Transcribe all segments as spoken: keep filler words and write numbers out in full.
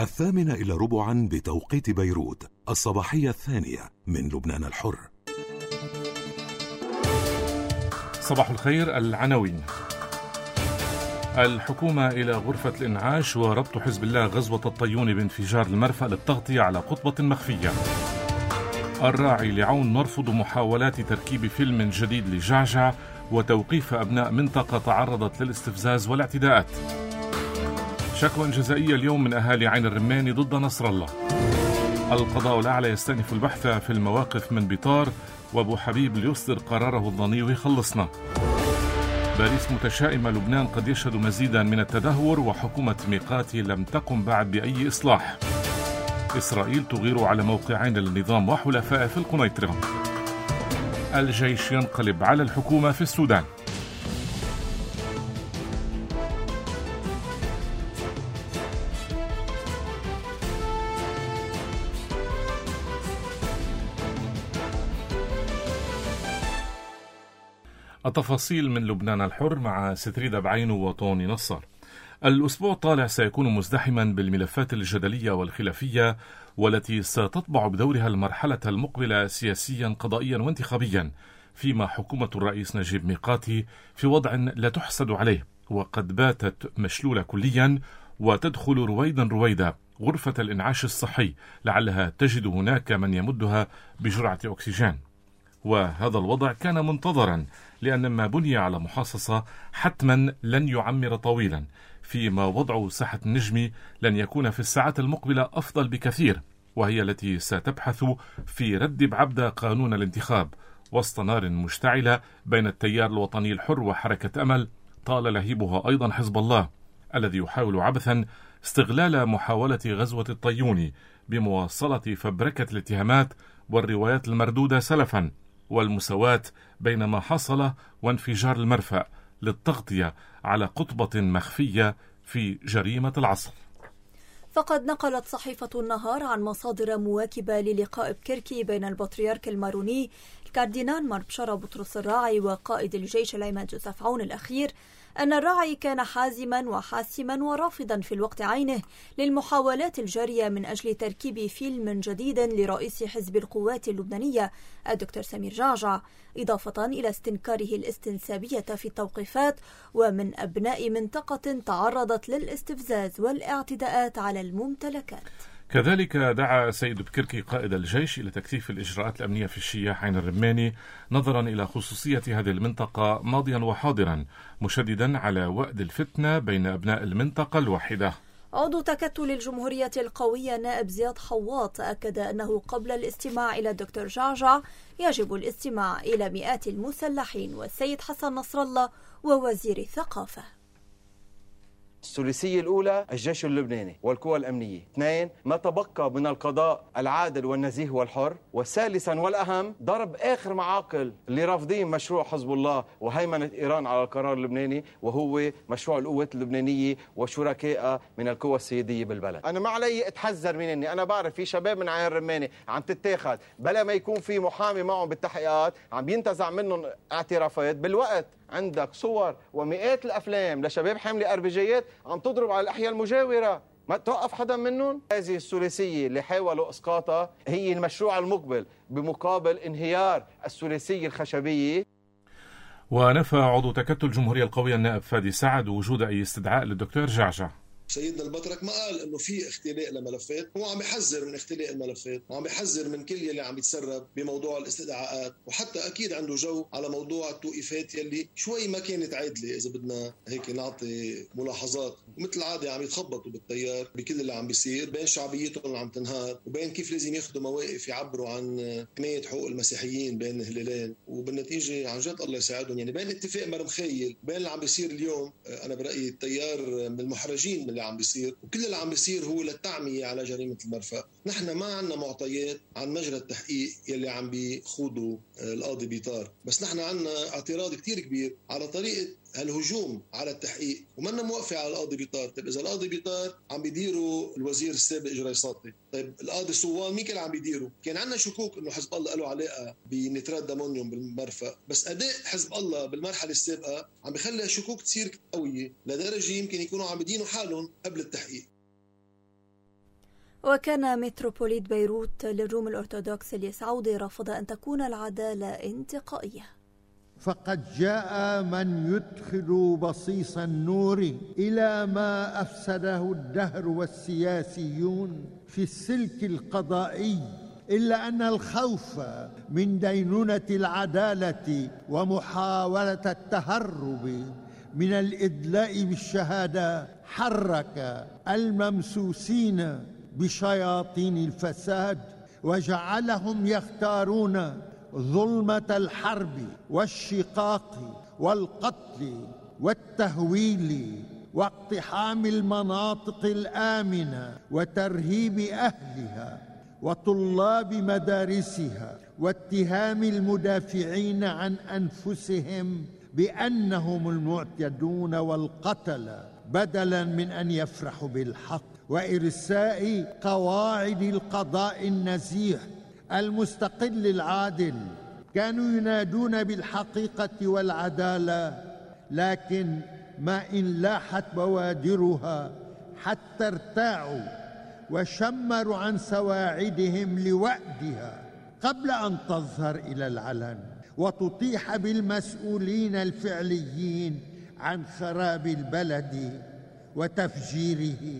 الثامنة إلى ربعا بتوقيت بيروت، الصباحية الثانية من لبنان الحر. صباح الخير. العناوين: الحكومة إلى غرفة الإنعاش وربط حزب الله غزوة الطيون بانفجار المرفأ للتغطية على قطبة مخفية. الراعي لعون نرفض محاولات تركيب فيلم جديد لجعجع وتوقيف أبناء منطقة تعرضت للاستفزاز والاعتداءات. شكوى جزائية اليوم من أهالي عين الرماني ضد نصر الله. القضاء الأعلى يستأنف البحث في المواقف من بيطار، وأبو حبيب ليصدر قراره الظني ويخلصنا. باريس متشائمة، لبنان قد يشهد مزيدا من التدهور، وحكومة ميقاتي لم تقم بعد بأي إصلاح. إسرائيل تغير على موقعين للنظام وحلفائه في القنيطرة. الجيش ينقلب على الحكومة في السودان. التفاصيل من لبنان الحر مع ستريدا بعينو وطوني نصر. الأسبوع الطالع سيكون مزدحما بالملفات الجدلية والخلافية، والتي ستطبع بدورها المرحلة المقبلة سياسيا قضائيا وانتخابيا، فيما حكومة الرئيس نجيب ميقاتي في وضع لا تحسد عليه، وقد باتت مشلولة كليا وتدخل رويدا رويدا غرفة الإنعاش الصحي لعلها تجد هناك من يمدها بجرعة أكسجين. وهذا الوضع كان منتظرا، لأن ما بني على محاصصة حتما لن يعمر طويلا، فيما وضع ساحة النجم لن يكون في الساعات المقبلة أفضل بكثير، وهي التي ستبحث في رد بعبدة قانون الانتخاب وسط نار مشتعلة بين التيار الوطني الحر وحركة أمل طال لهيبها أيضا حزب الله، الذي يحاول عبثا استغلال محاولة غزوة الطيون بمواصلة فبركة الاتهامات والروايات المردودة سلفا، والمساواة بين ما حصل وانفجار المرفأ للتغطية على قطبة مخفية في جريمة العصر. فقد نقلت صحيفة النهار عن مصادر مواكبة للقاء بكركي بين البطريرك الماروني الكاردينال مار بشارة بطرس الراعي وقائد الجيش العماد جوزيف عون الأخير أن الراعي كان حازما وحاسما ورافضا في الوقت عينه للمحاولات الجارية من أجل تركيب فيلم جديد لرئيس حزب القوات اللبنانية الدكتور سمير جعجع، إضافة إلى استنكاره الاستنسابية في التوقيفات ومن أبناء منطقة تعرضت للاستفزاز والاعتداءات على الممتلكات. كذلك دعا سيد بكركي قائد الجيش إلى تكثيف الإجراءات الأمنية في الشياح عين الرماني نظرا إلى خصوصية هذه المنطقة ماضيا وحاضرا، مشددا على وأد الفتنة بين أبناء المنطقة الواحدة. عضو تكتل الجمهورية القوية نائب زياد حواط أكد أنه قبل الاستماع إلى الدكتور جعجع يجب الاستماع إلى مئات المسلحين والسيد حسن نصر الله ووزير الثقافة. الثلاثية الأولى الجيش اللبناني والقوى الأمنية. اثنين، ما تبقى من القضاء العادل والنزيه والحر. وثالثا والأهم، ضرب آخر معاقل اللي رافضين مشروع حزب الله وهيمنة إيران على القرار اللبناني، وهو مشروع القوات اللبنانية وشركائها من القوى السيادية بالبلد. أنا ما علي أتحذر من إني أنا بعرف في شباب من عين الرماني عم تتاخد بلا ما يكون في محامي معهم بالتحقيقات عم بينتزع منهم اعترافات، بالوقت عندك صور ومئات الأفلام لشباب حاملة أربجيات عم تضرب على الأحياء المجاورة، ما توقف حدا منهم. هذه الثلاثية اللي حاولوا إسقاطها هي المشروع المقبل بمقابل انهيار الثلاثية الخشبية. ونفى عضو تكتل الجمهورية القوية النائب فادي سعد وجود أي استدعاء للدكتور جعجع. سيدنا البطرك ما قال انه في اختلاء لملفات، هو عم يحذر من اختلاء الملفات وعم يحذر من كل يلي عم يتسرب بموضوع الاستدعاءات، وحتى اكيد عنده جو على موضوع التوقيفات يلي شوي ما كانت عادله اذا بدنا هيك نعطي ملاحظات، ومثل العاده عم يتخبطوا بالتيار بكل اللي عم بيصير بين شعبيتهم اللي عم تنهار وبين كيف لازم ياخذوا مواقف يعبروا عن حمايه حقوق المسيحيين بين الهلالين، وبالنتيجه عن جد الله يساعدهم. يعني بين اتفاق مرمخيل بين اللي عم بيصير اليوم، انا برايي التيار من المحرجين من اللي عم بيصير، وكل اللي عم بيصير هو للتعمية على جريمة المرفأ. نحن ما عندنا معطيات عن مجرى التحقيق يلي عم بيخوضوا القاضي بيطار، بس نحن عندنا اعتراض كتير كبير على طريقة هالهجوم على التحقيق، ومنا موقفة على القاضي بيطار. طيب إذا القاضي بيطار عم بيديروا الوزير السابق جري ساطي، طيب القاضي صوان مين كان عم بيديروا؟ كان عندنا شكوك إنه حزب الله له علاقة بنترات دامونيوم بالمرفأ، بس أداء حزب الله بالمرحلة السابقة عم بيخلي شكوك تصير قوية لدرجة يمكن يكونوا عم يدينوا حالهم قبل التحقيق. وكان متروبوليت بيروت للروم الأرثوذكس اليسعودي رفض أن تكون العدالة انتقائية. فقد جاء من يدخل بصيص النور إلى ما أفسده الدهر والسياسيون في السلك القضائي، إلا أن الخوف من دينونة العدالة ومحاولة التهرب من الإدلاء بالشهادة حرك الممسوسين بشياطين الفساد وجعلهم يختارون ظلمة الحرب والشقاق والقتل والتهويل واقتحام المناطق الآمنة وترهيب أهلها وطلاب مدارسها واتهام المدافعين عن أنفسهم بأنهم المعتدون والقتلة، بدلاً من أن يفرحوا بالحق وإرساء قواعد القضاء النزيه المستقل العادل. كانوا ينادون بالحقيقة والعدالة، لكن ما إن لاحت بوادرها حتى ارتاعوا وشمروا عن سواعدهم لوأدها قبل أن تظهر إلى العلن وتطيح بالمسؤولين الفعليين عن خراب البلد وتفجيره.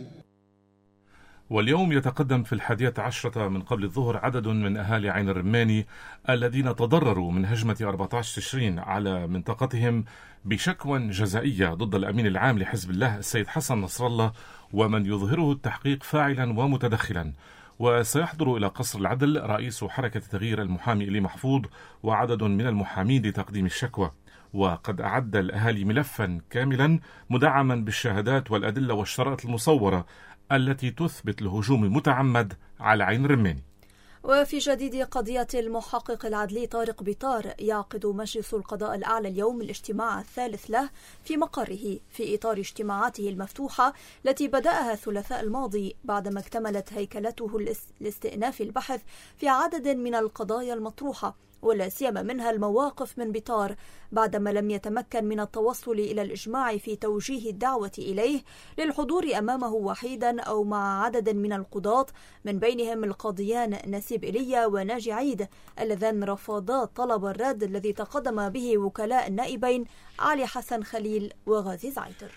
واليوم يتقدم في الحادية عشرة من قبل الظهر عدد من أهالي عين الرماني الذين تضرروا من هجمة أربعة عشر تشرين على منطقتهم بشكوى جزائية ضد الأمين العام لحزب الله السيد حسن نصر الله ومن يظهره التحقيق فاعلا ومتدخلا. وسيحضر إلى قصر العدل رئيس حركة تغيير المحامي إلي محفوظ وعدد من المحامين لتقديم الشكوى. وقد أعد الأهالي ملفا كاملا مدعما بالشهادات والأدلة والشرائط المصورة التي تثبت الهجوم المتعمد على عين الرماني. وفي جديد قضية المحقق العدلي طارق بيطار، يعقد مجلس القضاء الأعلى اليوم الاجتماع الثالث له في مقره في إطار اجتماعاته المفتوحة التي بدأها الثلاثاء الماضي بعدما اكتملت هيكلته لاستئناف البحث في عدد من القضايا المطروحة، ولا سيما منها المواقف من بيطار بعدما لم يتمكن من التوصل إلى الإجماع في توجيه الدعوة إليه للحضور أمامه وحيدا أو مع عدد من القضاة، من بينهم القاضيان نسيب إيليا وناجي عيد اللذان رفضا طلب الرد الذي تقدم به وكلاء النائبين علي حسن خليل وغازي زعيتر.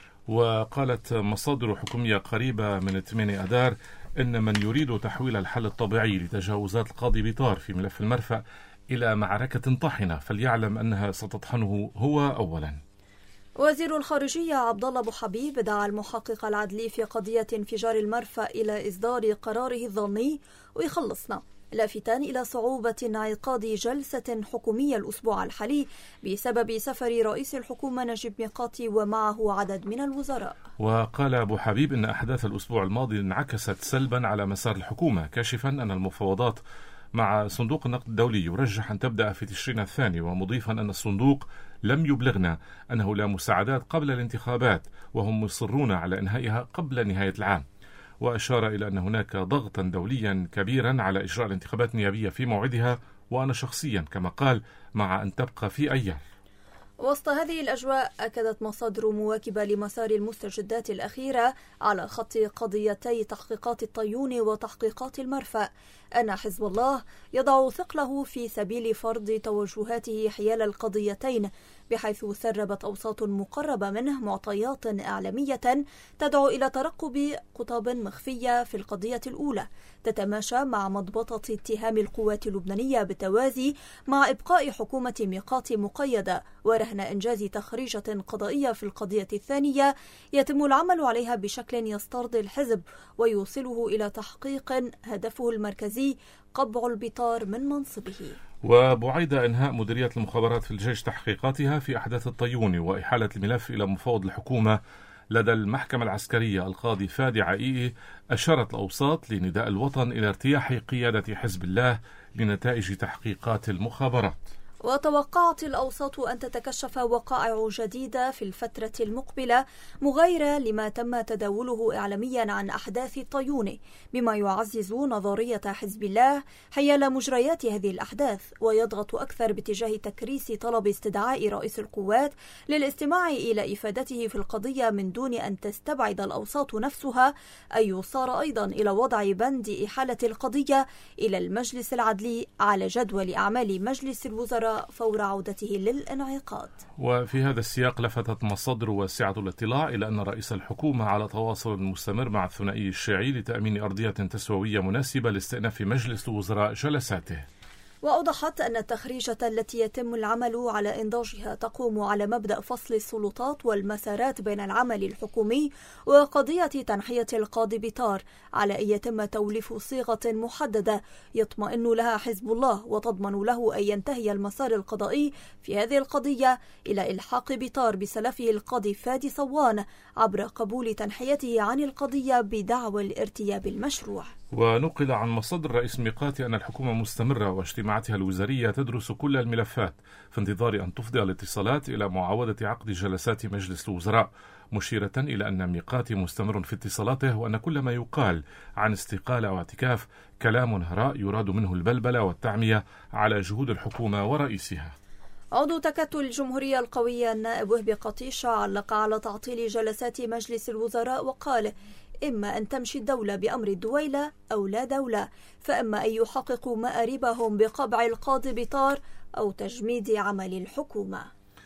وقالت مصادر حكومية قريبة من ثمانية أذار إن من يريد تحويل الحل الطبيعي لتجاوزات القاضي بيطار في ملف المرفأ إلى معركة طاحنة فليعلم أنها ستطحنه هو أولا. وزير الخارجية عبد الله أبو حبيب دعا المحقق العدلي في قضية انفجار المرفأ إلى إصدار قراره الظني ويخلصنا، لافتان إلى صعوبة انعقاد جلسة حكومية الأسبوع الحالي بسبب سفر رئيس الحكومة نجيب ميقاتي ومعه عدد من الوزراء. وقال أبو حبيب إن أحداث الأسبوع الماضي انعكست سلبا على مسار الحكومة، كاشفا أن المفاوضات مع صندوق النقد الدولي يرجح أن تبدأ في تشرين الثاني، ومضيفا أن الصندوق لم يبلغنا أنه لا مساعدات قبل الانتخابات وهم مصرون على إنهائها قبل نهاية العام. وأشار إلى أن هناك ضغطا دوليا كبيرا على إجراء الانتخابات النيابية في موعدها، وأنا شخصيا كما قال مع أن تبقى في أيار. وسط هذه الأجواء أكدت مصادر مواكبة لمسار المستجدات الأخيرة على خط قضيتي تحقيقات الطيون وتحقيقات المرفأ أن حزب الله يضع ثقله في سبيل فرض توجهاته حيال القضيتين، بحيث سربت أوساط مقربة منه معطيات إعلامية تدعو إلى ترقب خطاب مخفية في القضية الأولى تتماشى مع مضبطة اتهام القوات اللبنانية بالتوازي مع إبقاء حكومة ميقات مقيدة ورهن إنجاز تخريجة قضائية في القضية الثانية يتم العمل عليها بشكل يسترضي الحزب ويوصله إلى تحقيق هدفه المركزي قبع البيطار من منصبه. وبعيد إنهاء مديرية المخابرات في الجيش تحقيقاتها في أحداث الطيوني وإحالة الملف إلى مفوض الحكومة لدى المحكمة العسكرية، القاضي فادي عائية أشارت الأوساط لنداء الوطن إلى ارتياح قيادة حزب الله لنتائج تحقيقات المخابرات. وتوقعت الأوساط أن تتكشف وقائع جديدة في الفترة المقبلة مغايرة لما تم تداوله إعلاميا عن أحداث طيونة، بما يعزز نظرية حزب الله حيال مجريات هذه الأحداث، ويضغط أكثر باتجاه تكريس طلب استدعاء رئيس القوات للاستماع إلى إفادته في القضية من دون أن تستبعد الأوساط نفسها أن يصار أيضا إلى وضع بند إحالة القضية إلى المجلس العدلي على جدول أعمال مجلس الوزراء فور عودته للانعقاد. وفي هذا السياق لفتت مصادر واسعة الاطلاع إلى أن رئيس الحكومة على تواصل مستمر مع الثنائي الشيعي لتأمين أرضية تسوية مناسبة لاستئناف مجلس الوزراء جلساته. وأوضحت أن التخريجة التي يتم العمل على إنضاجها تقوم على مبدأ فصل السلطات والمسارات بين العمل الحكومي وقضية تنحية القاضي بيطار، على أن يتم توليف صيغة محددة يطمئن لها حزب الله وتضمن له أن ينتهي المسار القضائي في هذه القضية إلى إلحاق بيطار بسلفه القاضي فادي صوان عبر قبول تنحيته عن القضية بدعوى الارتياب المشروع. ونقل عن مصادر رئيس ميقاتي أن الحكومة مستمرة واجتماعاتها الوزارية تدرس كل الملفات في انتظار أن تفضي الاتصالات إلى معاودة عقد جلسات مجلس الوزراء، مشيرة إلى أن ميقاتي مستمر في اتصالاته وأن كل ما يقال عن استقالة أو اعتكاف كلام هراء يراد منه البلبلة والتعمية على جهود الحكومة ورئيسها. عضو تكتل الجمهورية القوية النائب وهبي قطيشة علق على تعطيل جلسات مجلس الوزراء وقال: إما أن تمشي الدولة بأمر الدويلة أو لا دولة، فإما أن يحققوا مآربهم بقبع القاضي بيطار أو تجميد عمل الحكومة.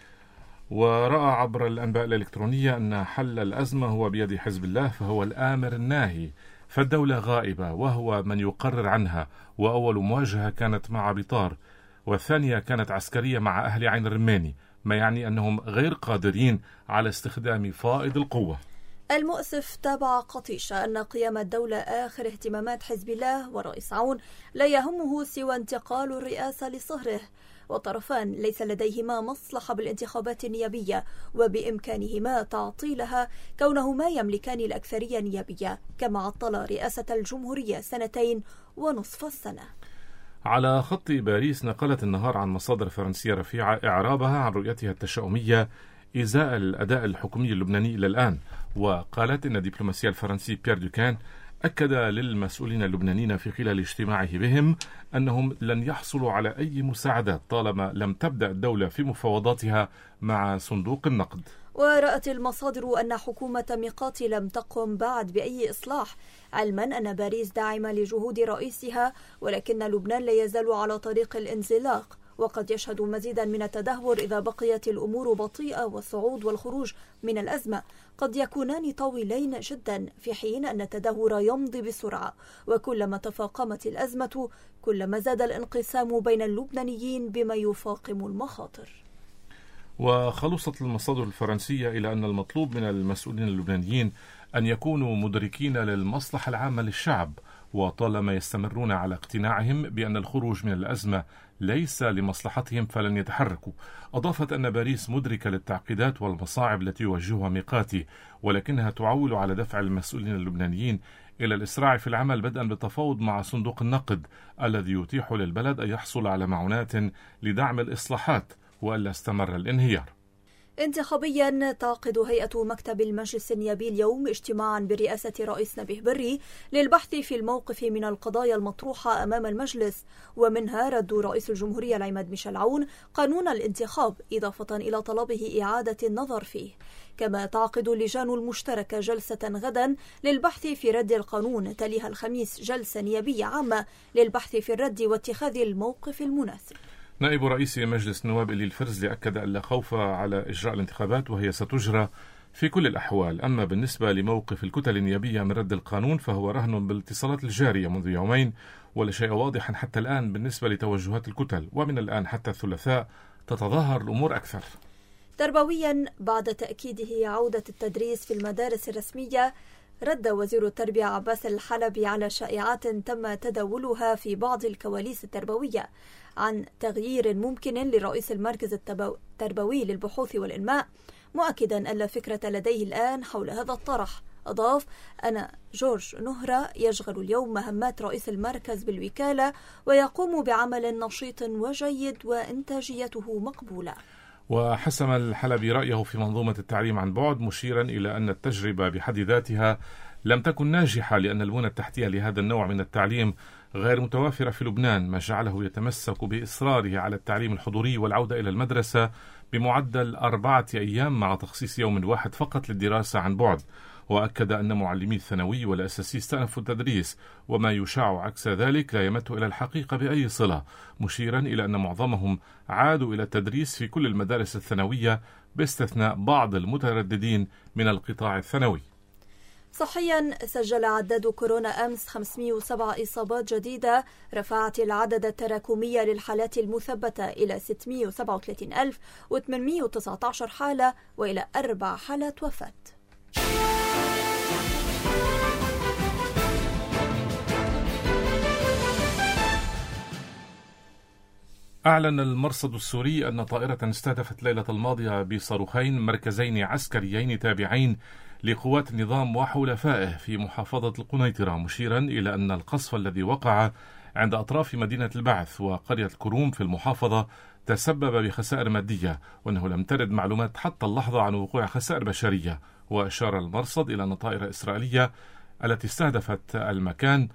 ورأى عبر الأنباء الإلكترونية أن حل الأزمة هو بيد حزب الله، فهو الآمر الناهي، فالدولة غائبة وهو من يقرر عنها، وأول مواجهة كانت مع بيطار والثانية كانت عسكرية مع أهل عين الرماني، ما يعني أنهم غير قادرين على استخدام فائض القوة. المؤسف تابع قطيشة أن قيام الدولة آخر اهتمامات حزب الله ورئيس عون لا يهمه سوى انتقال الرئاسة لصهره، وطرفان ليس لديهما مصلحة بالانتخابات النيابية وبإمكانهما تعطيلها كونهما يملكان الأكثرية النيابية، كما عطل رئاسة الجمهورية سنتين ونصف السنة. على خط باريس نقلت النهار عن مصادر فرنسية رفيعة إعرابها عن رؤيتها التشاؤمية إزاء الأداء الحكومي اللبناني إلى الآن، وقالت إن الدبلوماسي الفرنسي بيير دوكان أكد للمسؤولين اللبنانيين في خلال اجتماعه بهم أنهم لن يحصلوا على أي مساعدات طالما لم تبدأ الدولة في مفاوضاتها مع صندوق النقد. ورأت المصادر أن حكومة ميقاتي لم تقم بعد بأي إصلاح، علما أن باريس داعمة لجهود رئيسها، ولكن لبنان لا يزال على طريق الانزلاق، وقد يشهد مزيدا من التدهور إذا بقيت الأمور بطيئة، والصعود والخروج من الأزمة قد يكونان طويلين جدا، في حين أن التدهور يمضي بسرعة، وكلما تفاقمت الأزمة كلما زاد الانقسام بين اللبنانيين بما يفاقم المخاطر. وخلصت المصادر الفرنسية إلى أن المطلوب من المسؤولين اللبنانيين أن يكونوا مدركين للمصلحة العامة للشعب، وطالما يستمرون على اقتناعهم بأن الخروج من الأزمة ليس لمصلحتهم فلن يتحركوا. أضافت أن باريس مدركة للتعقيدات والمصاعب التي يواجهها ميقاتي، ولكنها تعول على دفع المسؤولين اللبنانيين إلى الإسراع في العمل، بدءا بالتفاوض مع صندوق النقد الذي يتيح للبلد أن يحصل على معونات لدعم الإصلاحات وألا استمر الانهيار. انتخابيا تعقد هيئة مكتب المجلس النيابي اليوم اجتماعا برئاسة رئيس نبيه بري للبحث في الموقف من القضايا المطروحة أمام المجلس، ومنها رد رئيس الجمهورية العماد ميشيل عون قانون الانتخاب، إضافة إلى طلبه إعادة النظر فيه. كما تعقد اللجان المشتركة جلسة غدا للبحث في رد القانون، تليها الخميس جلسة نيابية عامة للبحث في الرد واتخاذ الموقف المناسب. نائب رئيس مجلس النواب إلي الفرزلي أكد أن لا خوف على إجراء الانتخابات وهي ستجرى في كل الأحوال. أما بالنسبة لموقف الكتل النيابية من رد القانون فهو رهن بالاتصالات الجارية منذ يومين، ولا شيء واضحا حتى الآن بالنسبة لتوجهات الكتل، ومن الآن حتى الثلاثاء تتظاهر الأمور أكثر. تربويا بعد تأكيده عودة التدريس في المدارس الرسمية، رد وزير التربية عباس الحلبي على شائعات تم تداولها في بعض الكواليس التربوية عن تغيير ممكن لرئيس المركز التربوي للبحوث والإنماء، مؤكدا أن لا فكرة لديه الآن حول هذا الطرح، أضاف أن جورج نهرة يشغل اليوم مهمات رئيس المركز بالوكالة ويقوم بعمل نشيط وجيد وإنتاجيته مقبولة. وحسم الحلبي رأيه في منظومة التعليم عن بعد، مشيرا إلى أن التجربة بحد ذاتها لم تكن ناجحة لأن البنى التحتية لهذا النوع من التعليم غير متوافرة في لبنان، ما جعله يتمسك بإصراره على التعليم الحضوري والعودة إلى المدرسة بمعدل أربعة أيام مع تخصيص يوم واحد فقط للدراسة عن بعد. وأكد أن معلمي الثانوي والأساسي استأنفوا التدريس، وما يشاع عكس ذلك لا يمت إلى الحقيقة بأي صلة، مشيرا إلى أن معظمهم عادوا إلى التدريس في كل المدارس الثانوية باستثناء بعض المترددين من القطاع الثانوي. صحيا، سجل عداد كورونا أمس خمسمئة وسبعة إصابات جديدة، رفعت العدد التراكمي للحالات المثبتة إلى ستمئة وسبعة وثلاثين ألف وثمانمئة وتسعة عشر حالة وإلى أربع حالات وفاة. أعلن المرصد السوري أن طائرة استهدفت ليلة الماضية بصاروخين مركزين عسكريين تابعين لقوات النظام وحلفائه في محافظة القنيطرة، مشيرا إلى أن القصف الذي وقع عند أطراف مدينة البعث وقرية الكروم في المحافظة تسبب بخسائر مادية، وأنه لم ترد معلومات حتى اللحظة عن وقوع خسائر بشرية. وأشار المرصد إلى أن طائرة إسرائيلية التي استهدفت المكان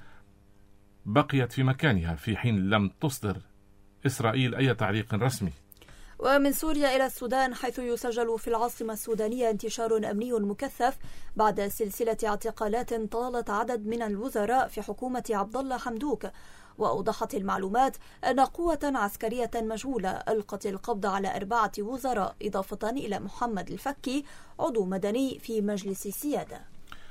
بقيت في مكانها في حين لم تصدر إسرائيل أي تعليق رسمي. ومن سوريا إلى السودان، حيث يسجل في العاصمة السودانية انتشار أمني مكثف بعد سلسلة اعتقالات طالت عدد من الوزراء في حكومة عبد الله حمدوك. وأوضحت المعلومات أن قوة عسكرية مجهولة ألقت القبض على أربعة وزراء، إضافة إلى محمد الفكي عضو مدني في مجلس السيادة.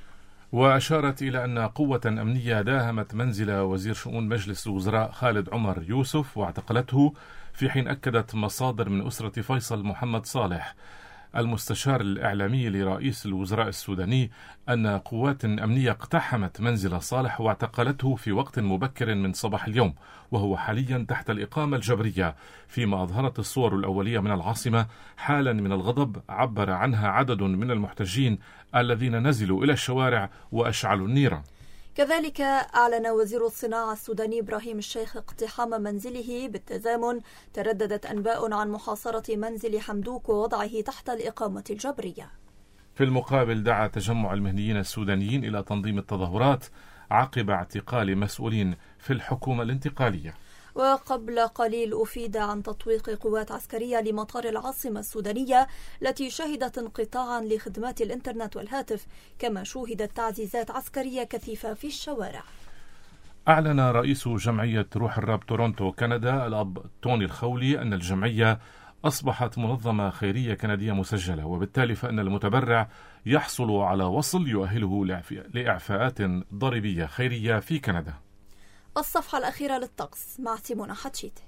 وأشارت إلى أن قوة أمنية داهمت منزل وزير شؤون مجلس الوزراء خالد عمر يوسف واعتقلته، في حين أكدت مصادر من أسرة فيصل محمد صالح المستشار الإعلامي لرئيس الوزراء السوداني أن قوات أمنية اقتحمت منزل صالح واعتقلته في وقت مبكر من صباح اليوم، وهو حاليا تحت الإقامة الجبرية، فيما أظهرت الصور الأولية من العاصمة حالا من الغضب عبر عنها عدد من المحتجين الذين نزلوا إلى الشوارع وأشعلوا النيران. كذلك أعلن وزير الصناعة السوداني إبراهيم الشيخ اقتحام منزله. بالتزامن ترددت أنباء عن محاصرة منزل حمدوك ووضعه تحت الإقامة الجبرية. في المقابل دعا تجمع المهنيين السودانيين إلى تنظيم التظاهرات عقب اعتقال مسؤولين في الحكومة الانتقالية. وقبل قليل أفيد عن تطويق قوات عسكرية لمطار العاصمة السودانية التي شهدت انقطاعا لخدمات الإنترنت والهاتف، كما شوهدت تعزيزات عسكرية كثيفة في الشوارع. أعلن رئيس جمعية روح الرب تورونتو كندا الأب توني الخولي أن الجمعية أصبحت منظمة خيرية كندية مسجلة، وبالتالي فإن المتبرع يحصل على وصل يؤهله لإعفاءات ضريبية خيرية في كندا. الصفحة الأخيرة للطقس مع سيمونا حتشيت.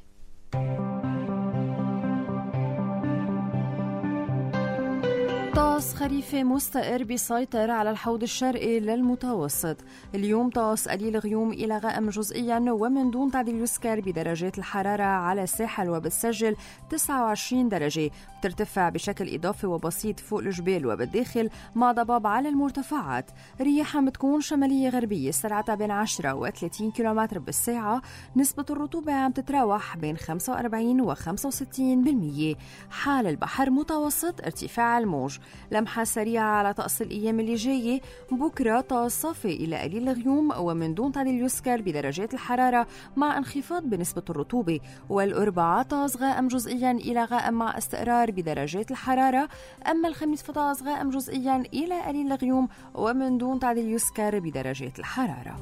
طقس خريفي مستقر بيسيطر على الحوض الشرقي للمتوسط. اليوم طقس قليل غيوم إلى غائم جزئيا ومن دون تعديل يسكر بدرجات الحرارة على الساحل، وبتسجل تسعة وعشرين درجة، بترتفع بشكل إضافي وبسيط فوق الجبال وبالداخل مع ضباب على المرتفعات. رياحها بتكون شمالية غربية سرعتها بين عشرة وثلاثين كيلومتر بالساعة. نسبة الرطوبة عم تتراوح بين خمسة وأربعين وخمسة وستين بالمية. حال البحر متوسط ارتفاع الموج. لمحة سريعة على طقس الأيام اللي جاية. بكرة طقس صافي إلى قليل غيوم ومن دون تعديل يسكر بدرجات الحرارة مع انخفاض بنسبة الرطوبة. والأربعاء طقس غائم جزئيا إلى غائم مع استقرار بدرجات الحرارة. أما الخميس فطقس غائم جزئيا إلى قليل غيوم ومن دون تعديل يسكر بدرجات الحرارة.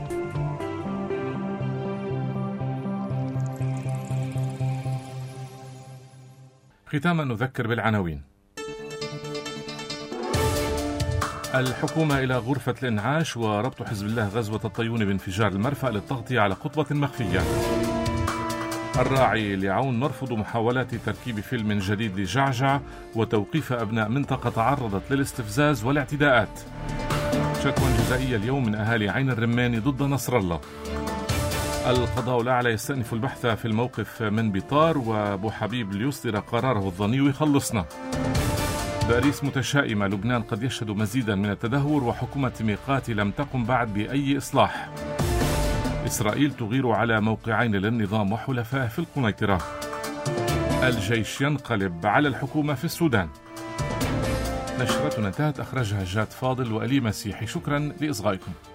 ختاما نذكر بالعناوين. الحكومة إلى غرفة الإنعاش وربط حزب الله غزوة الطيون بانفجار المرفأ للتغطية على قطبة مخفية. الراعي لعون نرفض محاولات تركيب فيلم جديد لجعجع وتوقيف أبناء منطقة تعرضت للاستفزاز والاعتداءات. شكوى جزائية اليوم من أهالي عين الرماني ضد نصر الله. القضاء الأعلى يستأنف البحث في الموقف من بطار، وأبو حبيب ليصدر قراره الظني ويخلصنا. باريس متشائمة، لبنان قد يشهد مزيدا من التدهور، وحكومة ميقاتي لم تقم بعد بأي إصلاح. إسرائيل تغير على موقعين للنظام وحلفائه في القنيطرة. الجيش ينقلب على الحكومة في السودان. نشرتنا انتهت، أخرجها جاد فاضل وألي مسيحي. شكرا لإصغائكم.